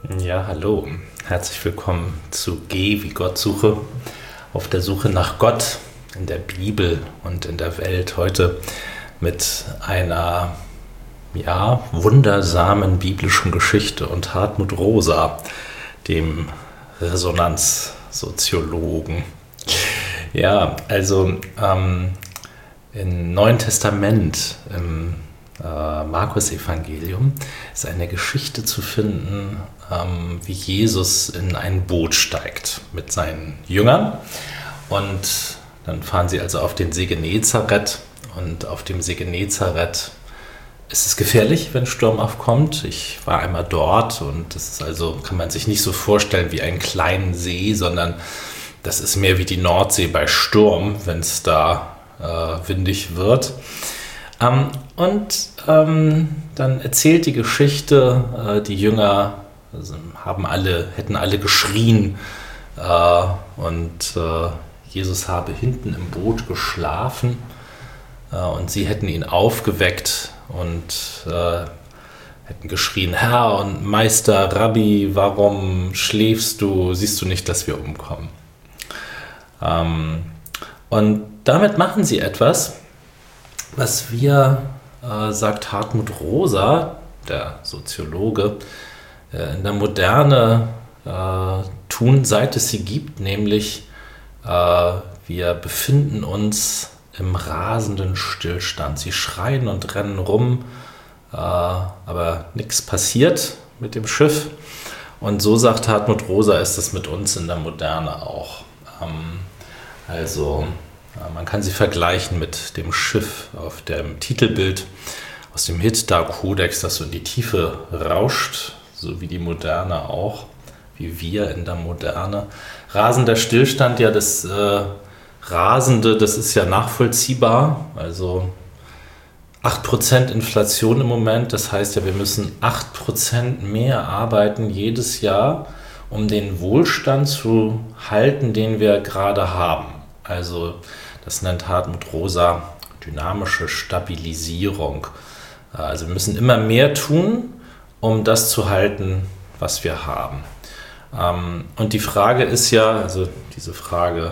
Ja, hallo. Herzlich willkommen zu G wie Gott suche, auf der Suche nach Gott in der Bibel und in der Welt. Heute mit einer, wundersamen biblischen Geschichte und Hartmut Rosa, dem Resonanzsoziologen. Ja, also im Neuen Testament, im Markus-Evangelium, ist eine Geschichte zu finden, wie Jesus in ein Boot steigt mit seinen Jüngern. Und dann fahren sie also auf den See Genezareth. Und auf dem See Genezareth ist es gefährlich, wenn Sturm aufkommt. Ich war einmal dort und das ist also, kann man sich nicht so vorstellen wie einen kleinen See, sondern das ist mehr wie die Nordsee bei Sturm, wenn es da windig wird. Dann erzählt die Geschichte, die Jünger hätten alle geschrien und Jesus habe hinten im Boot geschlafen und sie hätten ihn aufgeweckt und hätten geschrien: Herr und Meister, Rabbi, warum schläfst du? Siehst du nicht, dass wir umkommen? Und damit machen sie etwas, was wir, sagt Hartmut Rosa, der Soziologe, in der Moderne tun, seit es sie gibt, nämlich wir befinden uns im rasenden Stillstand. Sie schreien und rennen rum, aber nichts passiert mit dem Schiff. Und so, sagt Hartmut Rosa, ist es mit uns in der Moderne auch. Man kann sie vergleichen mit dem Schiff auf dem Titelbild aus dem Hittdar-Kodex, das so in die Tiefe rauscht, so wie die Moderne auch, wie wir in der Moderne. Rasender Stillstand, ja, das Rasende, das ist ja nachvollziehbar, also 8% Inflation im Moment, das heißt ja, wir müssen 8% mehr arbeiten jedes Jahr, um den Wohlstand zu halten, den wir gerade haben. Also das nennt Hartmut Rosa dynamische Stabilisierung. Also wir müssen immer mehr tun, um das zu halten, was wir haben. Und die Frage ist ja, also diese Frage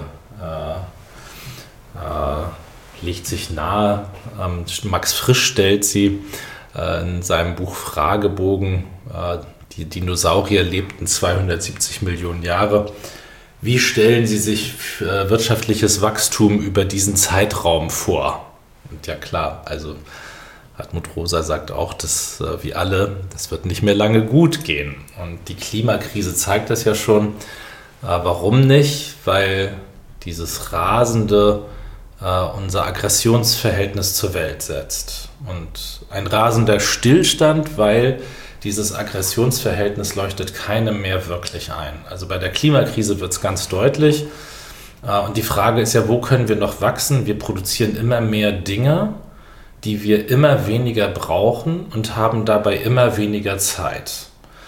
legt sich nahe. Max Frisch stellt sie in seinem Buch Fragebogen. Die Dinosaurier lebten 270 Millionen Jahre. Wie stellen Sie sich wirtschaftliches Wachstum über diesen Zeitraum vor? Und ja klar, also Hartmut Rosa sagt auch, dass wie alle, das wird nicht mehr lange gut gehen. Und die Klimakrise zeigt das ja schon. Warum nicht? Weil dieses Rasende unser Aggressionsverhältnis zur Welt setzt. Und ein rasender Stillstand, weil dieses Aggressionsverhältnis leuchtet keinem mehr wirklich ein. Also bei der Klimakrise wird es ganz deutlich. Und die Frage ist ja, wo können wir noch wachsen? Wir produzieren immer mehr Dinge, die wir immer weniger brauchen und haben dabei immer weniger Zeit.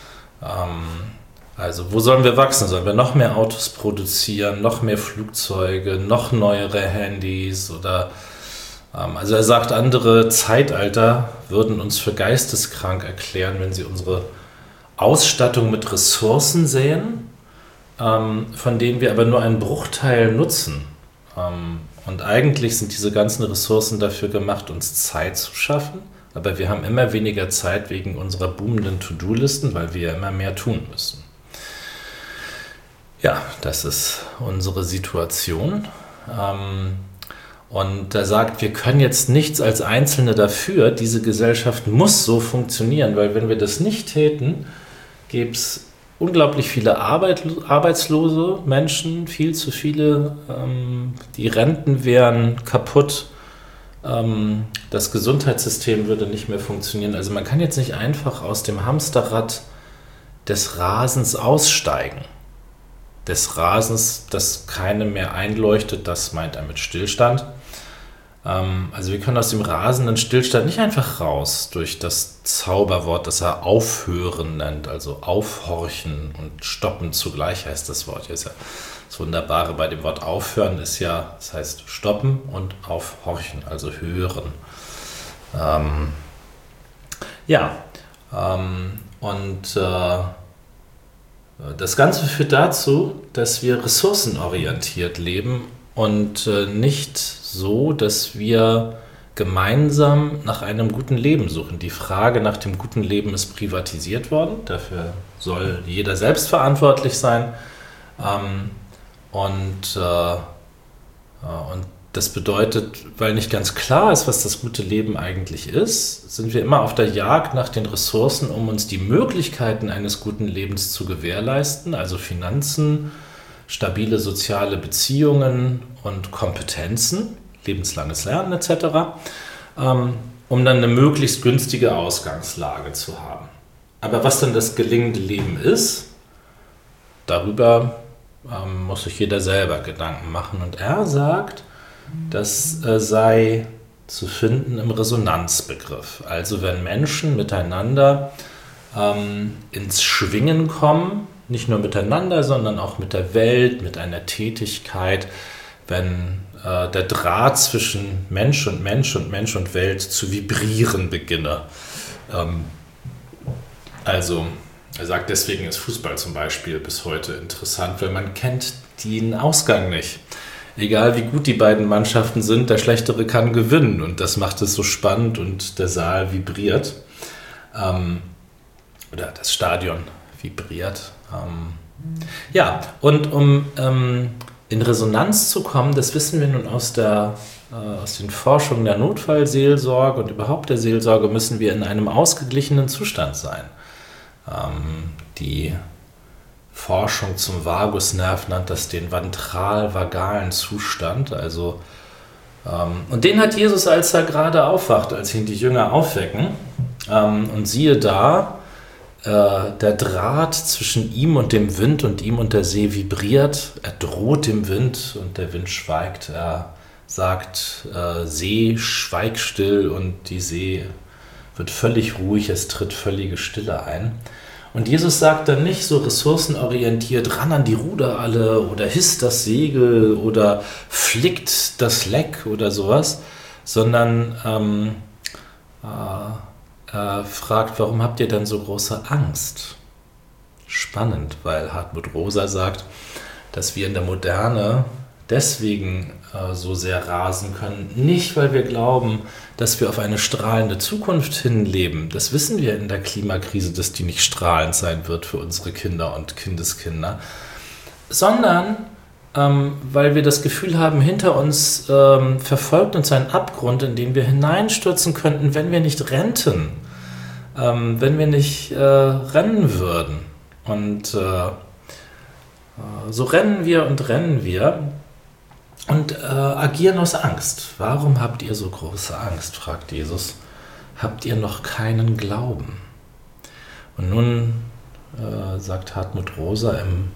Also wo sollen wir wachsen? Sollen wir noch mehr Autos produzieren, noch mehr Flugzeuge, noch neuere Handys oder... Also er sagt, andere Zeitalter würden uns für geisteskrank erklären, wenn sie unsere Ausstattung mit Ressourcen sehen, von denen wir aber nur einen Bruchteil nutzen. Und eigentlich sind diese ganzen Ressourcen dafür gemacht, uns Zeit zu schaffen, aber wir haben immer weniger Zeit wegen unserer boomenden To-Do-Listen, weil wir immer mehr tun müssen. Ja, das ist unsere Situation. Und er sagt, wir können jetzt nichts als Einzelne dafür, diese Gesellschaft muss so funktionieren, weil wenn wir das nicht täten, gäbe es unglaublich viele arbeitslose Menschen, viel zu viele, die Renten wären kaputt, das Gesundheitssystem würde nicht mehr funktionieren. Also man kann jetzt nicht einfach aus dem Hamsterrad des Rasens aussteigen. Des Rasens, das keinem mehr einleuchtet, das meint er mit Stillstand. Also wir können aus dem rasenden Stillstand nicht einfach raus durch das Zauberwort, das er aufhören nennt, also aufhorchen und stoppen zugleich heißt das Wort. Hier ist ja das Wunderbare bei dem Wort aufhören ist ja, das heißt stoppen und aufhorchen, also hören. Das Ganze führt dazu, dass wir ressourcenorientiert leben und nicht so, dass wir gemeinsam nach einem guten Leben suchen. Die Frage nach dem guten Leben ist privatisiert worden. Dafür soll jeder selbst verantwortlich sein. Und das bedeutet, weil nicht ganz klar ist, was das gute Leben eigentlich ist, sind wir immer auf der Jagd nach den Ressourcen, um uns die Möglichkeiten eines guten Lebens zu gewährleisten, also Finanzen, stabile soziale Beziehungen und Kompetenzen, lebenslanges Lernen etc., um dann eine möglichst günstige Ausgangslage zu haben. Aber was dann das gelingende Leben ist, darüber muss sich jeder selber Gedanken machen. Und er sagt, das sei zu finden im Resonanzbegriff. Also wenn Menschen miteinander ins Schwingen kommen, nicht nur miteinander, sondern auch mit der Welt, mit einer Tätigkeit, wenn der Draht zwischen Mensch und Mensch und Mensch und Welt zu vibrieren beginne. Also er sagt, deswegen ist Fußball zum Beispiel bis heute interessant, weil man kennt den Ausgang nicht. Egal wie gut die beiden Mannschaften sind, der Schlechtere kann gewinnen und das macht es so spannend und der Saal vibriert. Oder das Stadion vibriert. Ja, und um in Resonanz zu kommen, das wissen wir nun aus den Forschungen der Notfallseelsorge und überhaupt der Seelsorge, müssen wir in einem ausgeglichenen Zustand sein. Die Forschung zum Vagusnerv nennt das den ventral-vagalen Zustand. Also, und den hat Jesus, als er gerade aufwacht, als ihn die Jünger aufwecken. Und siehe da, der Draht zwischen ihm und dem Wind und ihm und der See vibriert. Er droht dem Wind und der Wind schweigt. Er sagt, See, schweig still, und die See wird völlig ruhig, es tritt völlige Stille ein. Und Jesus sagt dann nicht so ressourcenorientiert, ran an die Ruder alle oder hisst das Segel oder flickt das Leck oder sowas, sondern er fragt, warum habt ihr denn so große Angst? Spannend, weil Hartmut Rosa sagt, dass wir in der Moderne deswegen so sehr rasen können. Nicht, weil wir glauben, dass wir auf eine strahlende Zukunft hinleben. Das wissen wir in der Klimakrise, dass die nicht strahlend sein wird für unsere Kinder und Kindeskinder. Sondern weil wir das Gefühl haben, hinter uns verfolgt uns ein Abgrund, in den wir hineinstürzen könnten, wenn wir nicht rennten. Wenn wir nicht rennen würden. Und so rennen wir und agieren aus Angst. Warum habt ihr so große Angst, fragt Jesus. Habt ihr noch keinen Glauben? Und nun sagt Hartmut Rosa, im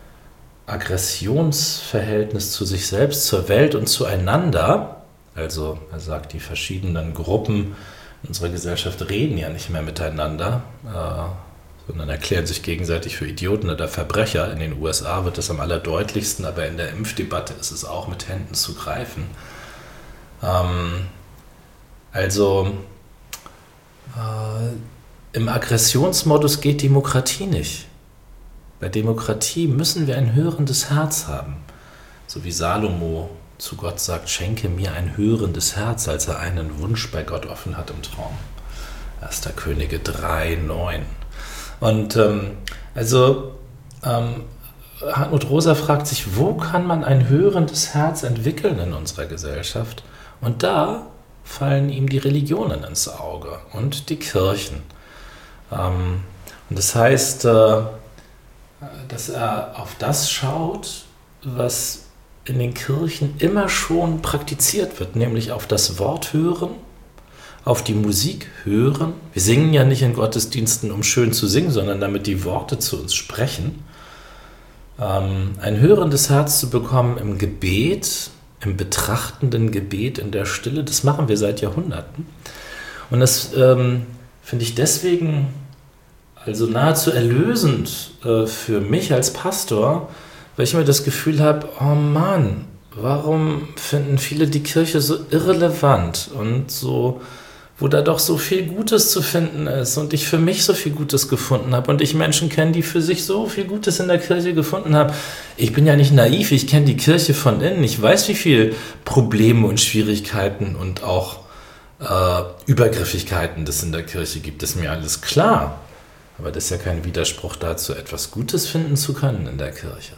Aggressionsverhältnis zu sich selbst, zur Welt und zueinander, also er sagt, die verschiedenen Gruppen in unserer Gesellschaft reden ja nicht mehr miteinander, sondern erklären sich gegenseitig für Idioten oder Verbrecher. In den USA wird das am allerdeutlichsten, aber in der Impfdebatte ist es auch mit Händen zu greifen. Im Aggressionsmodus geht Demokratie nicht. Bei Demokratie müssen wir ein hörendes Herz haben. So wie Salomo zu Gott sagt, schenke mir ein hörendes Herz, als er einen Wunsch bei Gott offen hat im Traum. 1. Könige 3,9. Und Hartmut Rosa fragt sich, wo kann man ein hörendes Herz entwickeln in unserer Gesellschaft? Und da fallen ihm die Religionen ins Auge und die Kirchen. Und das heißt, dass er auf das schaut, was in den Kirchen immer schon praktiziert wird, nämlich auf das Wort hören, auf die Musik hören. Wir singen ja nicht in Gottesdiensten, um schön zu singen, sondern damit die Worte zu uns sprechen. Ein hörendes Herz zu bekommen im Gebet, im betrachtenden Gebet, in der Stille, das machen wir seit Jahrhunderten. Und das finde ich deswegen also nahezu erlösend für mich als Pastor, weil ich immer das Gefühl habe, oh Mann, warum finden viele die Kirche so irrelevant und so wo da doch so viel Gutes zu finden ist und ich für mich so viel Gutes gefunden habe und ich Menschen kenne, die für sich so viel Gutes in der Kirche gefunden haben. Ich bin ja nicht naiv, ich kenne die Kirche von innen. Ich weiß, wie viel Probleme und Schwierigkeiten und auch Übergriffigkeiten es in der Kirche gibt. Das ist mir alles klar. Aber das ist ja kein Widerspruch dazu, etwas Gutes finden zu können in der Kirche.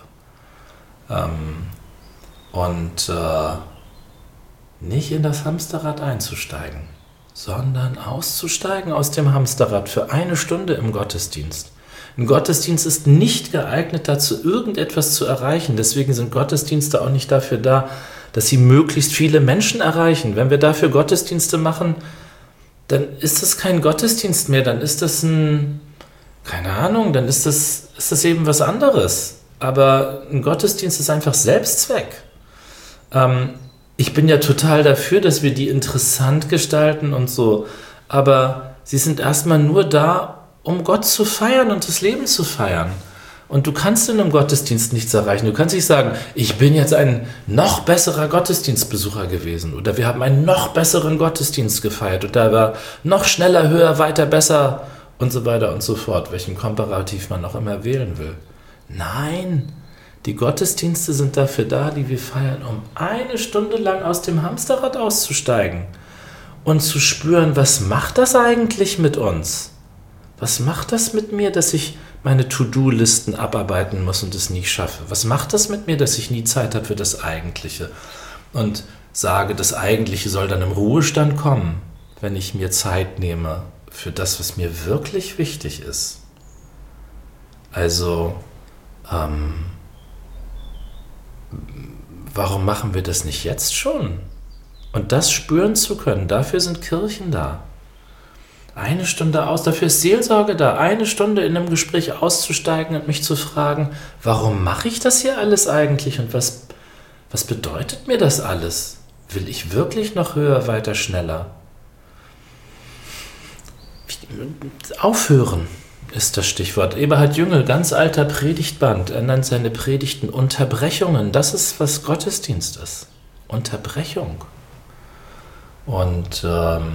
Nicht in das Hamsterrad einzusteigen, sondern auszusteigen aus dem Hamsterrad für 1 Stunde im Gottesdienst. Ein Gottesdienst ist nicht geeignet dazu, irgendetwas zu erreichen. Deswegen sind Gottesdienste auch nicht dafür da, dass sie möglichst viele Menschen erreichen. Wenn wir dafür Gottesdienste machen, dann ist das kein Gottesdienst mehr, dann ist das dann ist das eben was anderes. Aber ein Gottesdienst ist einfach Selbstzweck. Ich bin ja total dafür, dass wir die interessant gestalten und so, aber sie sind erstmal nur da, um Gott zu feiern und das Leben zu feiern. Und du kannst in einem Gottesdienst nichts erreichen. Du kannst nicht sagen, ich bin jetzt ein noch besserer Gottesdienstbesucher gewesen oder wir haben einen noch besseren Gottesdienst gefeiert und da war noch schneller, höher, weiter, besser und so weiter und so fort, welchen Komparativ man auch immer wählen will. Nein, die Gottesdienste sind dafür da, die wir feiern, um 1 Stunde lang aus dem Hamsterrad auszusteigen und zu spüren, was macht das eigentlich mit uns? Was macht das mit mir, dass ich meine To-Do-Listen abarbeiten muss und es nie schaffe? Was macht das mit mir, dass ich nie Zeit habe für das Eigentliche? Und sage, das Eigentliche soll dann im Ruhestand kommen, wenn ich mir Zeit nehme für das, was mir wirklich wichtig ist. Also, warum machen wir das nicht jetzt schon? Und das spüren zu können, dafür sind Kirchen da. 1 Stunde aus, dafür ist Seelsorge da. 1 Stunde in einem Gespräch auszusteigen und mich zu fragen, warum mache ich das hier alles eigentlich und was bedeutet mir das alles? Will ich wirklich noch höher, weiter, schneller? Aufhören ist das Stichwort. Eberhard Jüngel, ganz alter Predigtband, er nennt seine Predigten Unterbrechungen. Das ist, was Gottesdienst ist. Unterbrechung. Und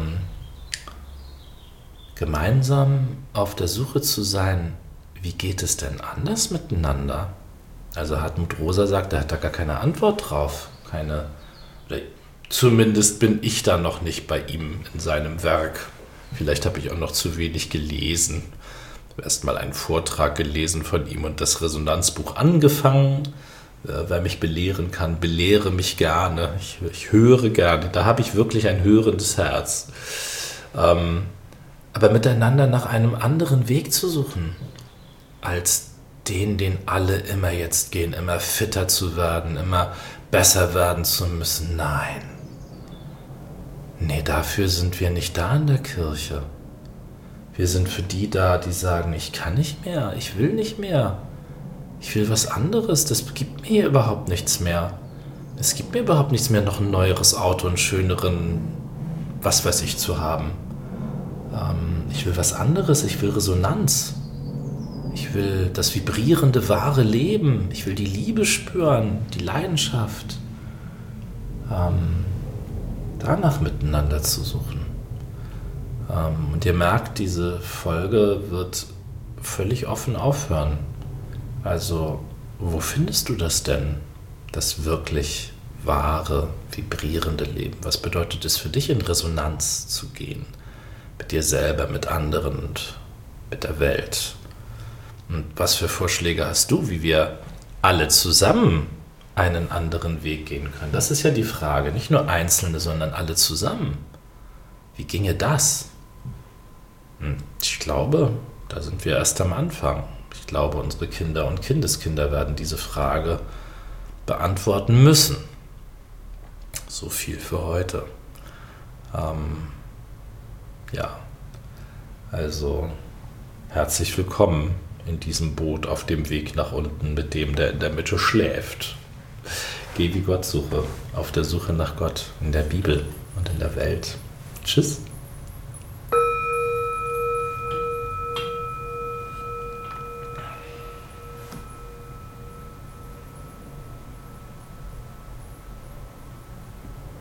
gemeinsam auf der Suche zu sein, wie geht es denn anders miteinander? Also Hartmut Rosa sagt, er hat da gar keine Antwort drauf. Oder zumindest bin ich da noch nicht bei ihm in seinem Werk. Vielleicht habe ich auch noch zu wenig gelesen. Ich habe erst mal einen Vortrag gelesen von ihm und das Resonanzbuch angefangen. Wer mich belehren kann, belehre mich gerne. Ich höre gerne. Da habe ich wirklich ein hörendes Herz. Aber miteinander nach einem anderen Weg zu suchen, als den alle immer jetzt gehen, immer fitter zu werden, immer besser werden zu müssen. Nein. Nee, dafür sind wir nicht da in der Kirche. Wir sind für die da, die sagen, ich kann nicht mehr, ich will nicht mehr. Ich will was anderes, das gibt mir hier überhaupt nichts mehr. Es gibt mir überhaupt nichts mehr, noch ein neueres Auto, einen schöneren, was weiß ich, zu haben. Ich will was anderes, ich will Resonanz. Ich will das vibrierende, wahre Leben. Ich will die Liebe spüren, die Leidenschaft. Danach miteinander zu suchen. Und ihr merkt, diese Folge wird völlig offen aufhören. Also, wo findest du das denn? Das wirklich wahre, vibrierende Leben. Was bedeutet es für dich, in Resonanz zu gehen? Mit dir selber, mit anderen und mit der Welt. Und was für Vorschläge hast du, wie wir alle zusammen einen anderen Weg gehen können? Das ist ja die Frage. Nicht nur Einzelne, sondern alle zusammen. Wie ginge das? Ich glaube, da sind wir erst am Anfang. Ich glaube, unsere Kinder und Kindeskinder werden diese Frage beantworten müssen. So viel für heute. Also herzlich willkommen in diesem Boot auf dem Weg nach unten mit dem, der in der Mitte schläft. Geh wie Gott suche, auf der Suche nach Gott in der Bibel und in der Welt. Tschüss.